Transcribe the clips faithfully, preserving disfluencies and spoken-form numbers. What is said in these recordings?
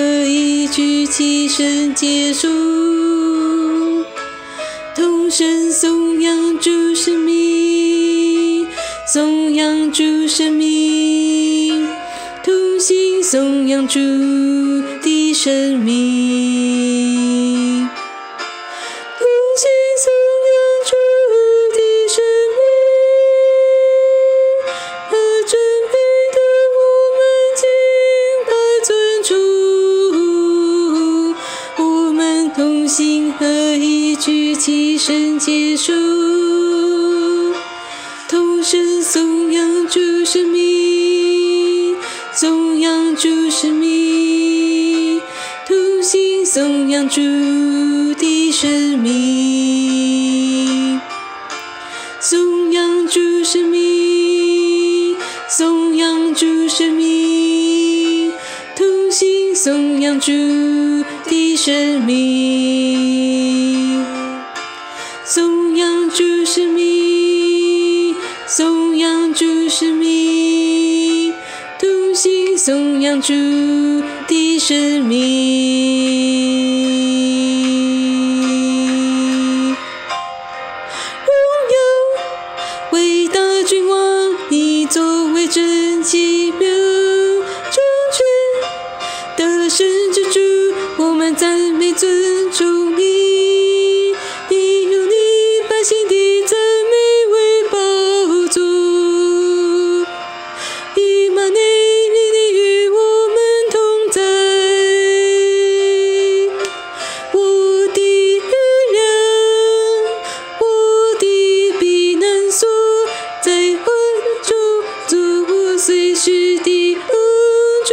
一举起身结束，同声颂扬主生命，颂扬主生命，同心颂扬主的生命，同心颂扬主的生命，和准备的我们敬拜尊主，我们同心合一举起身结束，同声颂扬主生命，颂扬主生命，同心颂扬主的生命，颂扬主生命，颂扬主生命，同心颂扬主的生命，颂扬主生命，颂扬主生命，同心颂扬主的生命。荣耀伟大君王，你作为真奇妙掌权得胜之主，我们赞美尊重你，你用你百姓的赞美为宝座，以马内利，你与我们同在，我的力量，我的避难所，在患中做我随时的帮助。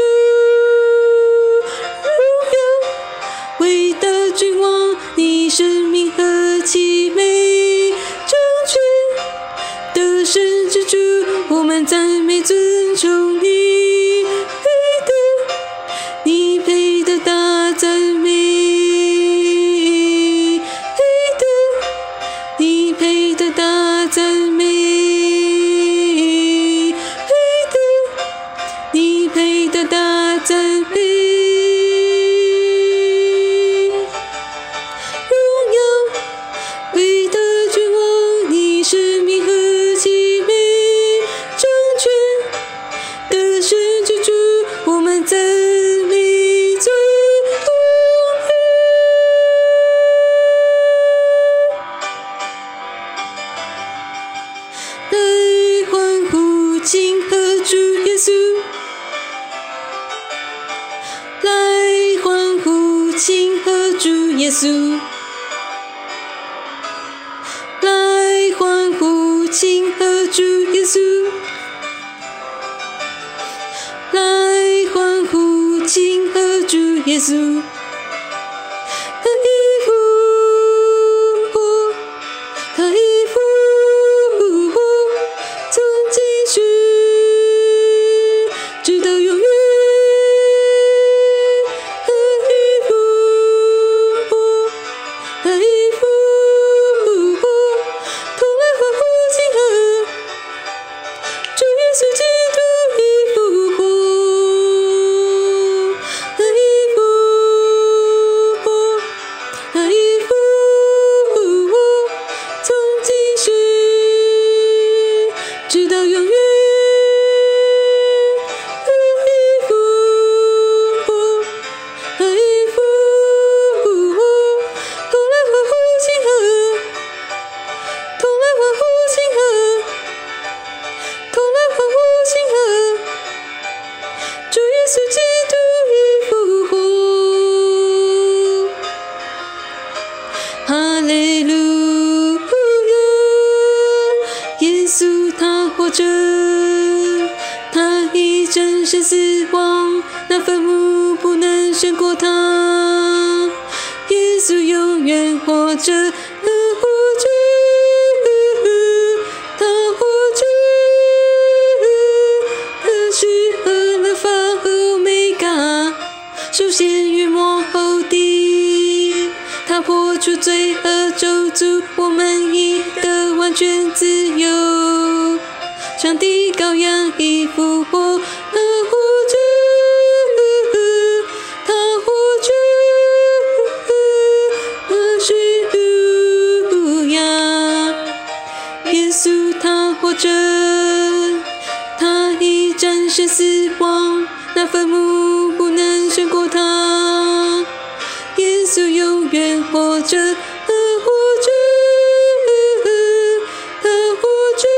荣耀伟大君王，你生命何其美，掌权得胜之主，我们赞美尊崇你，配得你配得大赞美，配得你配得大赞美，配得你配得大赞美。荣耀伟大君王，你生命何其美，掌权得胜之主，我们赞美尊崇你。来欢呼庆贺主耶稣，来欢呼庆贺主耶稣，来欢呼庆贺主耶稣，来欢呼庆贺主耶稣。可以复活，可以复活，从今世直到永远。可以复活，可以复活，同来欢呼庆贺，主耶稣基督已复活。可以复活，可以复活，从今世直到永远。可以复活，可以复活，同来欢呼庆贺，同来欢呼庆贺，同来欢呼庆贺，主耶稣基督已复活。哈利路亚，耶稣他活着，他已战胜死亡，那坟墓不能胜过他。耶稣永远活着，他活着，他活着，他是阿拉法和欧米伽，首先与末后的，他破除罪和咒诅，我们已得完全自由。上帝羔羊已复活，他活着，他活着，他已战胜死亡，那坟墓不能胜过他。耶稣永远活着，他活着，他活着，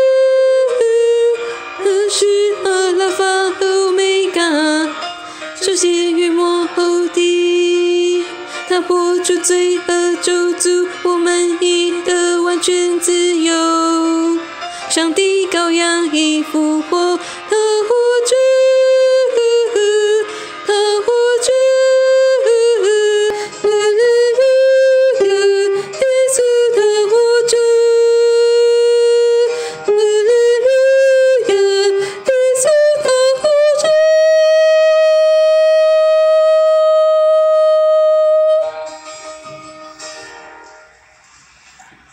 他是阿拉法欧米伽，首先与末后的。他破除罪恶咒诅，我们已得完全自由。上帝羔羊已复